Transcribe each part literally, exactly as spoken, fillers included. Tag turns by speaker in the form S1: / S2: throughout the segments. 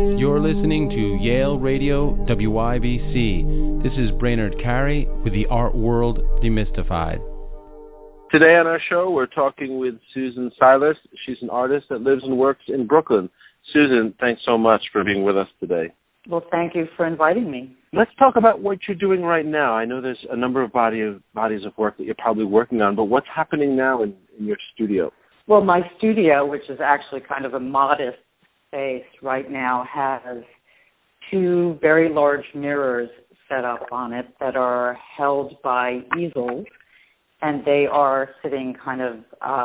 S1: You're listening to Yale Radio W I B C. This is Brainerd Carey with the Art World Demystified.
S2: Today on our show, we're talking with Susan Silas. She's an artist that lives and works in Brooklyn. Susan, thanks so much for being with us today.
S3: Well, thank you for inviting me.
S2: Let's talk about what you're doing right now. I know there's a number of, body of bodies of work that you're probably working on, but what's happening now in, in your studio?
S3: Well, my studio, which is actually kind of a modest space right now, has two very large mirrors set up on it that are held by easels, and they are sitting kind of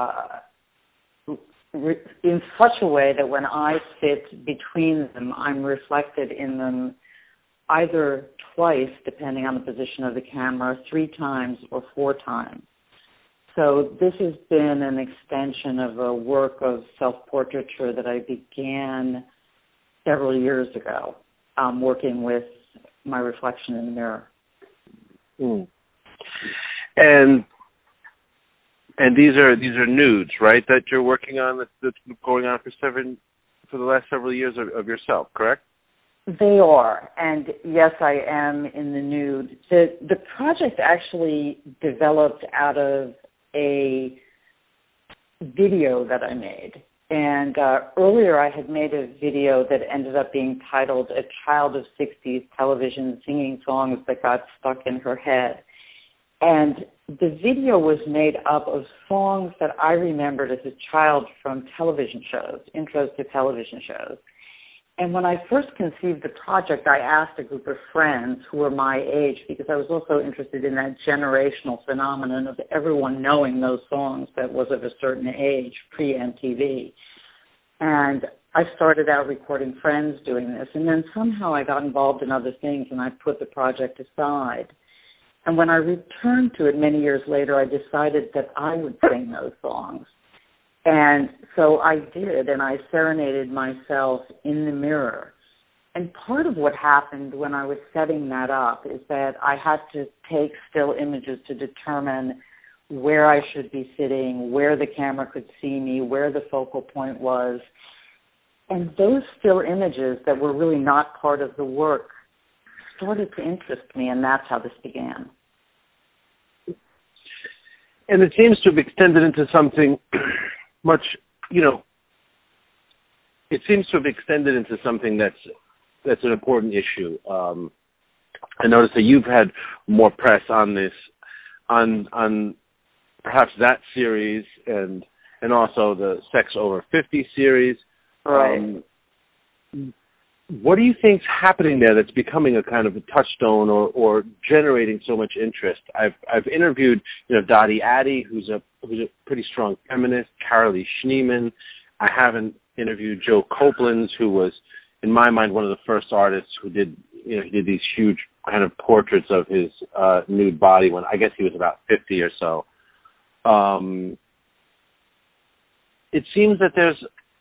S3: uh, re- in such a way that when I sit between them, I'm reflected in them either twice, depending on the position of the camera, three times, or four times. So this has been an extension of a work of self-portraiture that I began several years ago, um, working with my reflection in the mirror.
S2: Mm. And and these are these are nudes, right? That you're working on that's, that's going on for seven for the last several years of, of yourself, correct?
S3: They are, and yes, I am in the nude. The the project actually developed out of a video that I made. And uh, earlier I had made a video that ended up being titled A Child of sixties Television Singing Songs That Got Stuck in Her Head. And the video was made up of songs that I remembered as a child from television shows, intros to television shows. And when I first conceived the project, I asked a group of friends who were my age, because I was also interested in that generational phenomenon of everyone knowing those songs that was of a certain age, pre-M T V. And I started out recording friends doing this, and then somehow I got involved in other things, and I put the project aside. And when I returned to it many years later, I decided that I would sing those songs. And so I did, and I serenaded myself in the mirror. And part of what happened when I was setting that up is that I had to take still images to determine where I should be sitting, where the camera could see me, where the focal point was. And those still images that were really not part of the work started to interest me, and that's how this began.
S2: And it seems to have extended into something much, you know, it seems to have extended into something that's that's an important issue. Um, I noticed that you've had more press on this, on on perhaps that series and and also the Sex Over fifty series.
S3: Right.
S2: Um, what do you think's happening there that's becoming a kind of a touchstone or, or generating so much interest? I've I've interviewed, you know, Dottie Addy, who's a who's a pretty strong feminist, Carolee Schneemann. I haven't interviewed Joe Copeland, who was, in my mind, one of the first artists who did, you know, he did these huge kind of portraits of his uh, nude body when I guess he was about fifty or so. Um, it seems that there's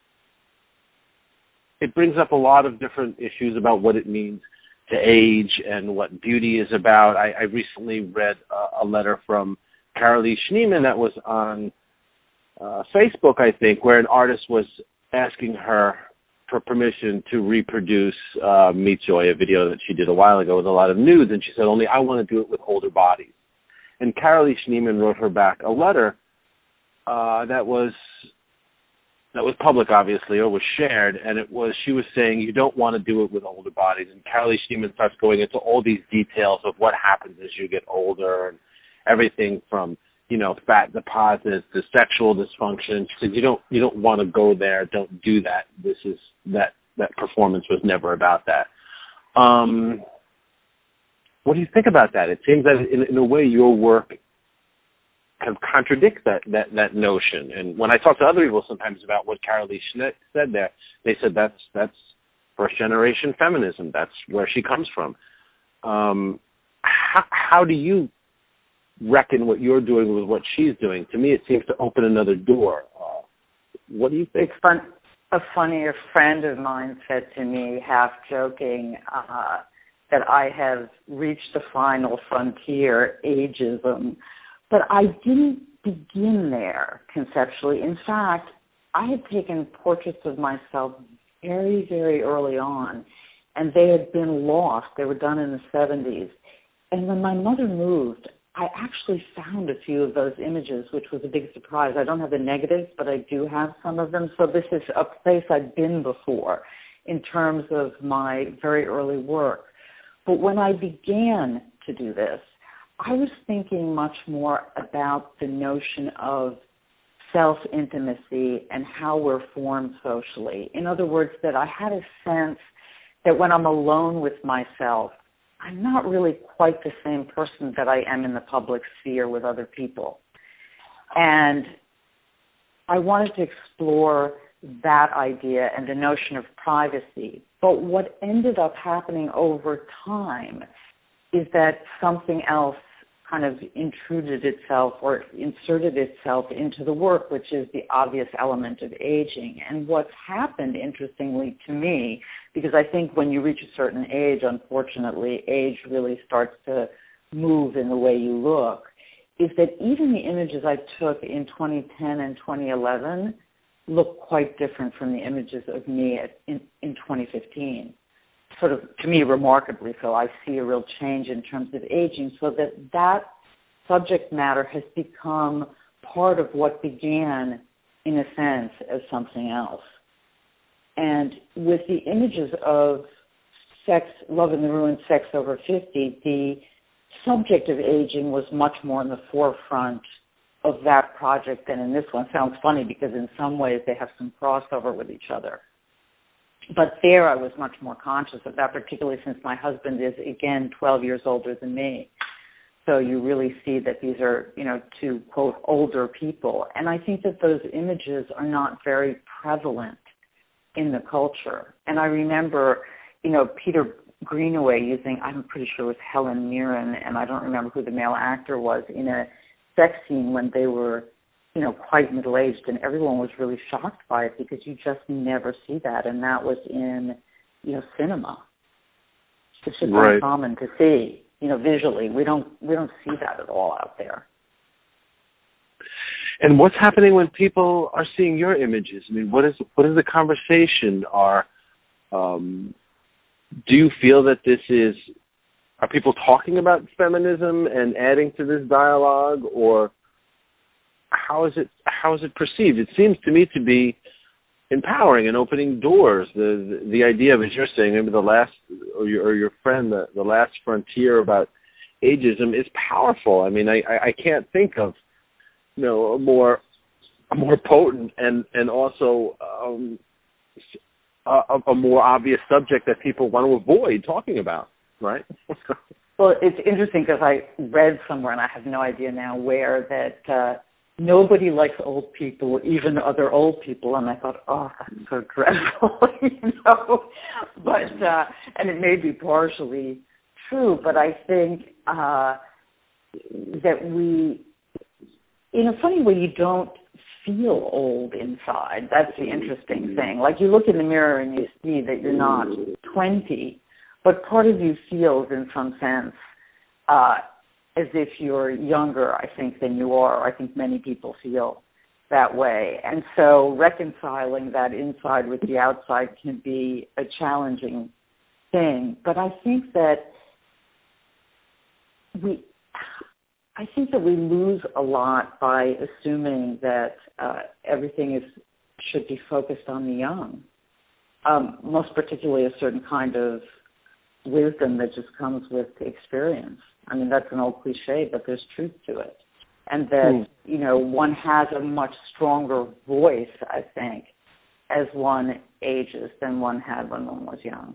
S2: It brings up a lot of different issues about what it means to age and what beauty is about. I, I recently read a, a letter from Carolee Schneemann that was on uh, Facebook, I think, where an artist was asking her for permission to reproduce uh, Meet Joy, a video that she did a while ago with a lot of nudes, and she said, only I want to do it with older bodies. And Carolee Schneemann wrote her back a letter uh, that was... that was public, obviously, or was shared, and it was, she was saying, you don't want to do it with older bodies. And Carolee Schneemann starts going into all these details of what happens as you get older and everything from, you know, fat deposits to sexual dysfunction. She said, you don't, you don't want to go there. Don't do that. This is, that, that performance was never about that. Um, what do you think about that? It seems that in, in a way your work kind of contradicts that, that, that notion. And when I talk to other people sometimes about what Carolee Schneemann said there, they said that's that's first generation feminism. That's where she comes from. Um, how, how do you reckon what you're doing with what she's doing? To me, it seems to open another door. Uh, what do you think?
S3: It's fun. A funny a friend of mine said to me, half joking, uh, that I have reached the final frontier, ageism. But I didn't begin there conceptually. In fact, I had taken portraits of myself very, very early on, and they had been lost. They were done in the seventies. And when my mother moved, I actually found a few of those images, which was a big surprise. I don't have the negatives, but I do have some of them. So this is a place I've been before in terms of my very early work. But when I began to do this, I was thinking much more about the notion of self-intimacy and how we're formed socially. In other words, that I had a sense that when I'm alone with myself, I'm not really quite the same person that I am in the public sphere with other people. And I wanted to explore that idea and the notion of privacy. But what ended up happening over time is that something else kind of intruded itself or inserted itself into the work, which is the obvious element of aging. And what's happened, interestingly to me, because I think when you reach a certain age, unfortunately, age really starts to move in the way you look, is that even the images I took in twenty ten and twenty eleven look quite different from the images of me at, in, in twenty fifteen. Sort of, to me, remarkably so. I see a real change in terms of aging, so that that subject matter has become part of what began, in a sense, as something else. And with the images of sex, Love in the Ruin, Sex Over fifty, the subject of aging was much more in the forefront of that project than in this one. Sounds funny because in some ways they have some crossover with each other. But there I was much more conscious of that, particularly since my husband is, again, twelve years older than me. So you really see that these are, you know, two, quote, older people. And I think that those images are not very prevalent in the culture. And I remember, you know, Peter Greenaway using, I'm pretty sure it was Helen Mirren, and I don't remember who the male actor was, in a sex scene when they were, you know, quite middle-aged, and everyone was really shocked by it because you just never see that, and that was in, you know, cinema. It's just
S2: right.
S3: uncommon to see, you know, visually. We don't we don't see that at all out there.
S2: And what's happening when people are seeing your images? I mean, what is what is the conversation? Are um, do you feel that this is, are people talking about feminism and adding to this dialogue, or how is it how is it perceived? It seems to me to be empowering and opening doors. The the, the idea of, as you're saying, maybe the last, or your, or your friend, the, the last frontier about ageism is powerful. I mean, I, I, I can't think of, you know, a more a more potent and and also um, a, a more obvious subject that people want to avoid talking about, right?
S3: Well, it's interesting because I read somewhere, and I have no idea now where, that uh, nobody likes old people, even other old people. And I thought, oh, that's so dreadful, you know. But uh, and it may be partially true, but I think uh, that we, in a funny way, you don't feel old inside. That's the interesting thing. Like, you look in the mirror and you see that you're not twenty, but part of you feels, in some sense, uh, as if you're younger, I think, than you are. I think many people feel that way. And so reconciling that inside with the outside can be a challenging thing. But I think that we... I think that we lose a lot by assuming that uh, everything is should be focused on the young, um, most particularly a certain kind of wisdom that just comes with experience. I mean, that's an old cliche, but there's truth to it. And that, mm. you know, one has a much stronger voice, I think, as one ages than one had when one was young.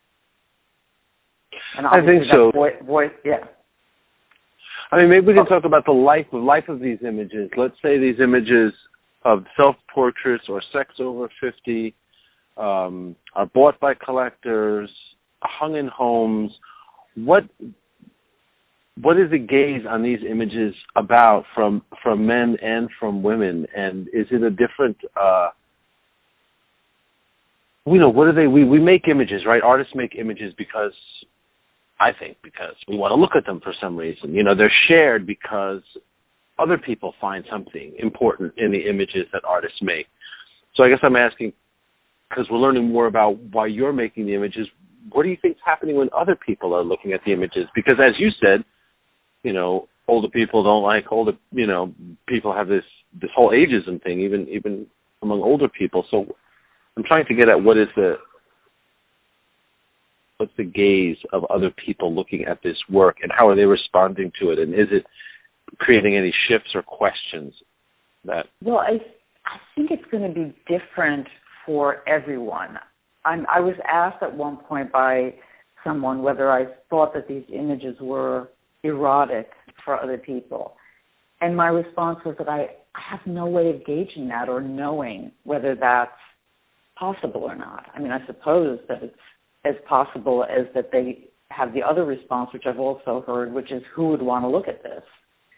S3: And
S2: I think so.
S3: Voice, voice, yeah.
S2: I mean, maybe we can talk about the life of life of these images. Let's say these images of self-portraits or sex over fifty um, are bought by collectors, hung in homes. What what is the gaze on these images about from from men and from women? And is it a different? Uh, you know, what do they? We we make images, right? Artists make images because. I think because we want to look at them for some reason. You know, they're shared because other people find something important in the images that artists make. So I guess I'm asking, because we're learning more about why you're making the images, what do you think is happening when other people are looking at the images? Because as you said, you know, older people don't like older, you know, people have this, this whole ageism thing, even even among older people. So I'm trying to get at what is the, what's the gaze of other people looking at this work, and how are they responding to it, and is it creating any shifts or questions that?
S3: Well, I I think it's going to be different for everyone. I'm, I was asked at one point by someone whether I thought that these images were erotic for other people. And my response was that I, I have no way of gauging that or knowing whether that's possible or not. I mean, I suppose that it's as possible as that they have the other response, which I've also heard, which is who would want to look at this?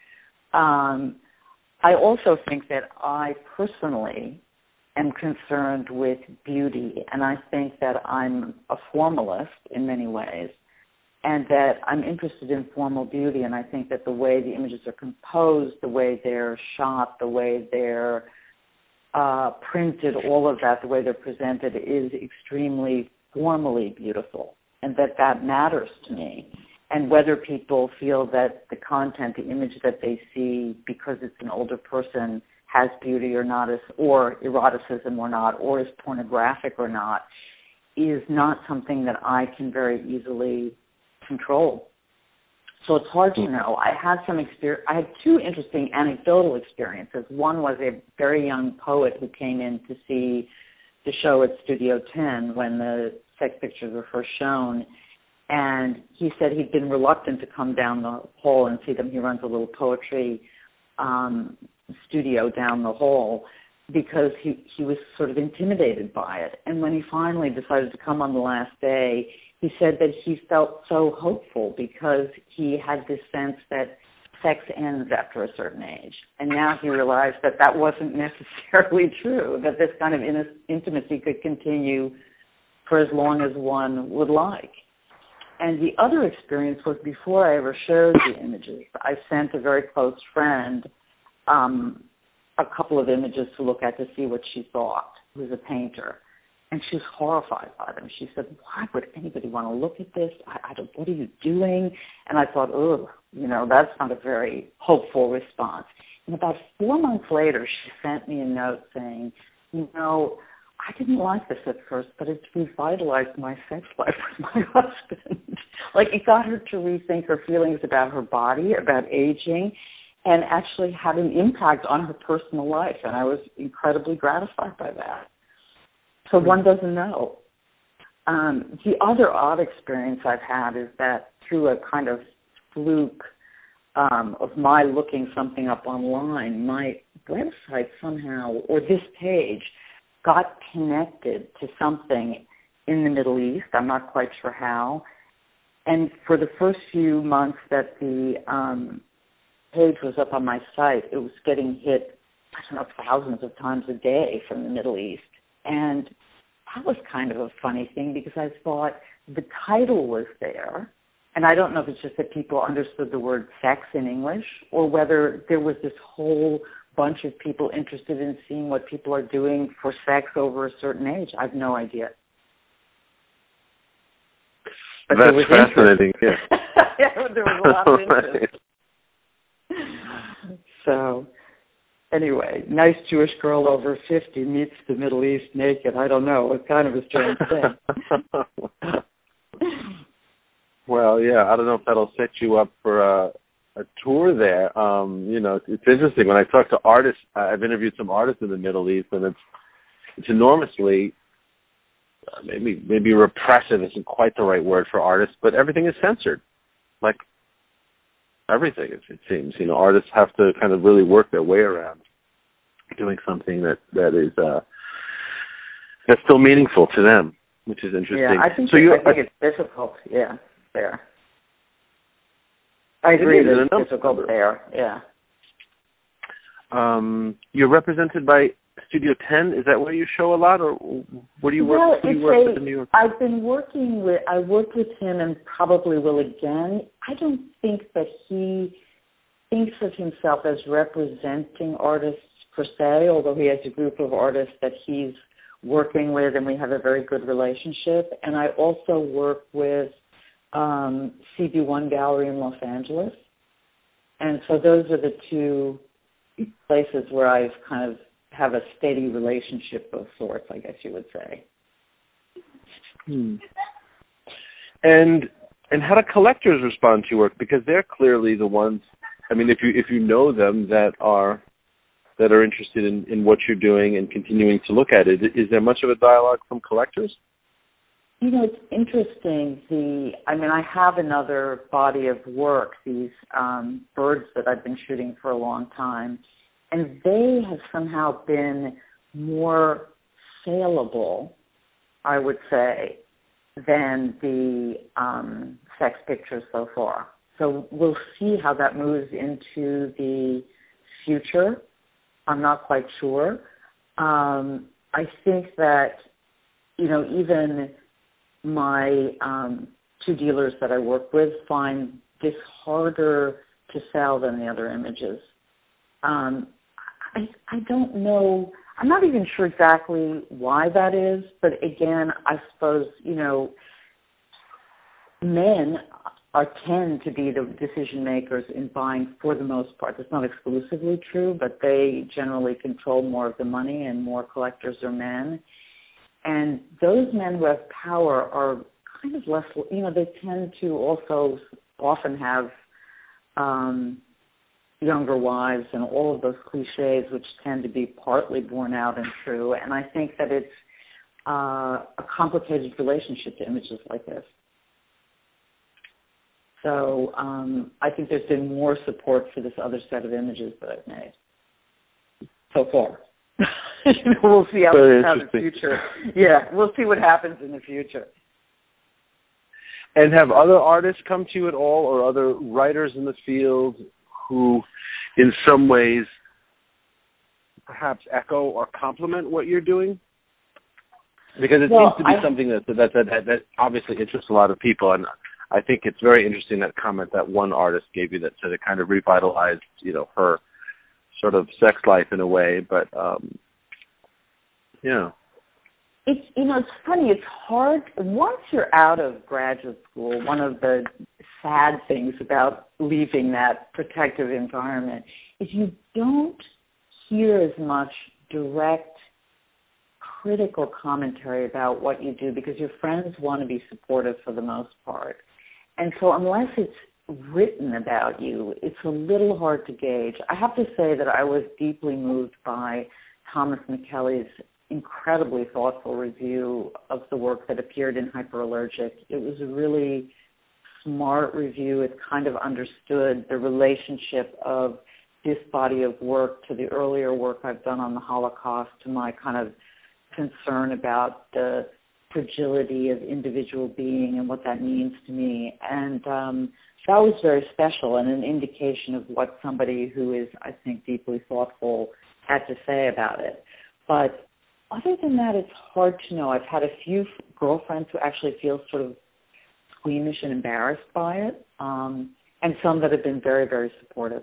S3: Um, I also think that I personally am concerned with beauty, and I think that I'm a formalist in many ways, and that I'm interested in formal beauty, and I think that the way the images are composed, the way they're shot, the way they're uh, printed, all of that, the way they're presented is extremely formally beautiful, and that that matters to me. And whether people feel that the content, the image that they see, because it's an older person, has beauty or not, or eroticism or not, or is pornographic or not, is not something that I can very easily control. So it's hard to know. I had some experience. I had two interesting anecdotal experiences. One was a very young poet who came in to see the show at Studio ten when the sex pictures were first shown, and he said he'd been reluctant to come down the hall and see them. He runs a little poetry um, studio down the hall because he, he was sort of intimidated by it. And when he finally decided to come on the last day, he said that he felt so hopeful because he had this sense that sex ends after a certain age. And now he realized that that wasn't necessarily true, that this kind of in- intimacy could continue for as long as one would like. And the other experience was before I ever showed the images. I sent a very close friend um, a couple of images to look at to see what she thought, who's a painter. And she was horrified by them. She said, why would anybody want to look at this? I, I don't, what are you doing? And I thought, oh, you know, that's not a very hopeful response. And about four months later, she sent me a note saying, you know, I didn't like this at first, but it's revitalized my sex life with my husband. Like, it got her to rethink her feelings about her body, about aging, and actually had an impact on her personal life. And I was incredibly gratified by that. So one doesn't know. Um, the other odd experience I've had is that through a kind of fluke um, of my looking something up online, my website somehow, or this page, got connected to something in the Middle East. I'm not quite sure how. And for the first few months that the um, page was up on my site, it was getting hit, I don't know, thousands of times a day from the Middle East. And that was kind of a funny thing because I thought the title was there, and I don't know if it's just that people understood the word sex in English or whether there was this whole bunch of people interested in seeing what people are doing for sex over a certain age. I have no idea. But
S2: that's fascinating. Yeah.
S3: Yeah, there was a lot of interest. So, anyway, nice Jewish girl over fifty meets the Middle East naked. I don't know. It's kind of a strange thing.
S2: Well, yeah, I don't know if that'll set you up for a, a tour there. Um, you know, it's interesting. When I talk to artists, I've interviewed some artists in the Middle East, and it's it's enormously, uh, maybe maybe repressive isn't quite the right word for artists, but everything is censored. Like, everything, it seems. You know, artists have to kind of really work their way around doing something that, that is uh, that's still meaningful to them, which is interesting.
S3: Yeah, I think,
S2: so
S3: it,
S2: you,
S3: I think it's difficult. Yeah, there. I agree
S2: it
S3: that it's difficult there. Yeah.
S2: Um, you're represented by Studio ten. Is that where you show a lot, or where do you work?
S3: Well,
S2: do you
S3: it's
S2: work
S3: a,
S2: with in New York?
S3: I've been working with. I worked with him, and probably will again. I don't think that he thinks of himself as representing artists per se, although he has a group of artists that he's working with, and we have a very good relationship. And I also work with um, C B one Gallery in Los Angeles. And so those are the two places where I've kind of have a steady relationship of sorts, I guess you would say.
S2: Hmm. And and how do collectors respond to your work? Because they're clearly the ones, I mean, if you if you know them that are that are interested in, in what you're doing and continuing to look at it, is there much of a dialogue from collectors?
S3: You know, it's interesting. The, I mean, I have another body of work, these um, birds that I've been shooting for a long time, and they have somehow been more saleable, I would say, than the um, sex pictures so far. So we'll see how that moves into the future. I'm not quite sure. Um, I think that, you know, even my um, two dealers that I work with find this harder to sell than the other images. Um, I, I don't know. I'm not even sure exactly why that is, but again, I suppose, you know, men are tend to be the decision makers in buying for the most part. That's not exclusively true, but they generally control more of the money, and more collectors are men. And those men who have power are kind of less, you know, they tend to also often have um, younger wives and all of those cliches, which tend to be partly borne out and true. And I think that it's uh, a complicated relationship to images like this. So um, I think there's been more support for this other set of images that I've made so far. We'll see how, how the future. Yeah, we'll see what happens in the future.
S2: And have other artists come to you at all, or other writers in the field who, in some ways, perhaps echo or complement what you're doing? Because it
S3: well,
S2: seems to be
S3: I,
S2: something that that, that that that obviously interests a lot of people, and I think it's very interesting, that comment that one artist gave you that said it kind of revitalized, you know, her sort of sex life in a way. But um, yeah,
S3: it's you know it's funny. It's hard once you're out of graduate school. One of the sad things about leaving that protective environment is you don't hear as much direct critical commentary about what you do, because your friends want to be supportive for the most part. And so unless it's written about you, it's a little hard to gauge. I have to say that I was deeply moved by Thomas McKelly's incredibly thoughtful review of the work that appeared in Hyperallergic. It was a really smart review. It kind of understood the relationship of this body of work to the earlier work I've done on the Holocaust, to my kind of concern about the fragility of individual being and what that means to me. And um, that was very special, and an indication of what somebody who is, I think, deeply thoughtful had to say about it. But other than that, it's hard to know. I've had a few girlfriends who actually feel sort of squeamish and embarrassed by it, um, and some that have been very, very supportive.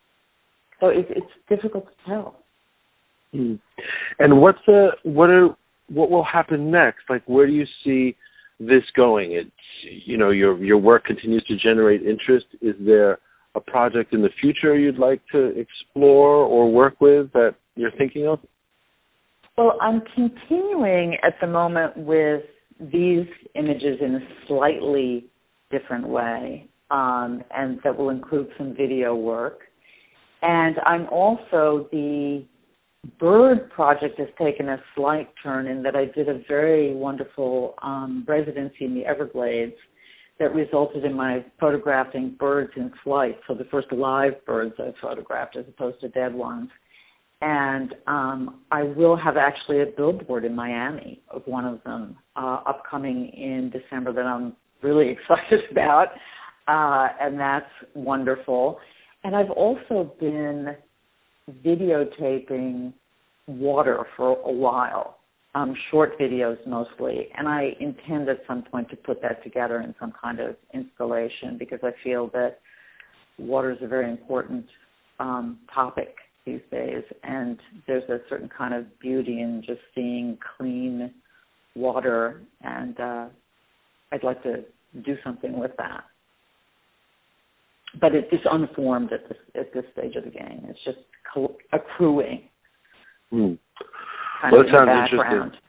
S3: So it, it's difficult to tell.
S2: Mm. And what's the what are what will happen next? Like, where do you see this going? It's, you know, your your work continues to generate interest. Is there a project in the future you'd like to explore or work with that you're thinking of?
S3: Well, I'm continuing at the moment with these images in a slightly different way, um, and that will include some video work. And I'm also, the bird project has taken a slight turn in that I did a very wonderful um, residency in the Everglades that resulted in my photographing birds in flight, so the first live birds I photographed as opposed to dead ones. And um, I will have actually a billboard in Miami of one of them uh, upcoming in December that I'm really excited about, uh, and that's wonderful. And I've also been videotaping water for a while, um, short videos mostly, and I intend at some point to put that together in some kind of installation, because I feel that water is a very important um, topic these days, and there's a certain kind of beauty in just seeing clean water, and uh, I'd like to do something with that. But it, it's unformed at this at this stage of the game. It's just accruing.
S2: Mm.
S3: Kind
S2: well,
S3: of
S2: that sounds
S3: in the background.
S2: interesting.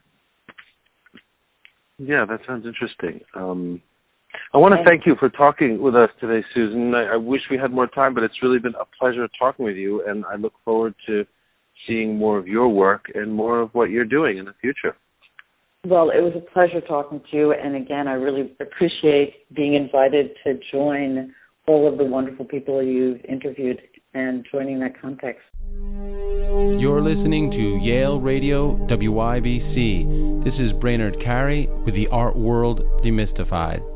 S2: Yeah, that sounds interesting. Um, I want to
S3: and,
S2: thank you for talking with us today, Susan. I, I wish we had more time, but it's really been a pleasure talking with you, and I look forward to seeing more of your work and more of what you're doing in the future.
S3: Well, it was a pleasure talking to you, and again, I really appreciate being invited to join all of the wonderful people you've interviewed and joining that context.
S1: You're listening to Yale Radio W I B C. This is Brainard Carey with the Art World Demystified.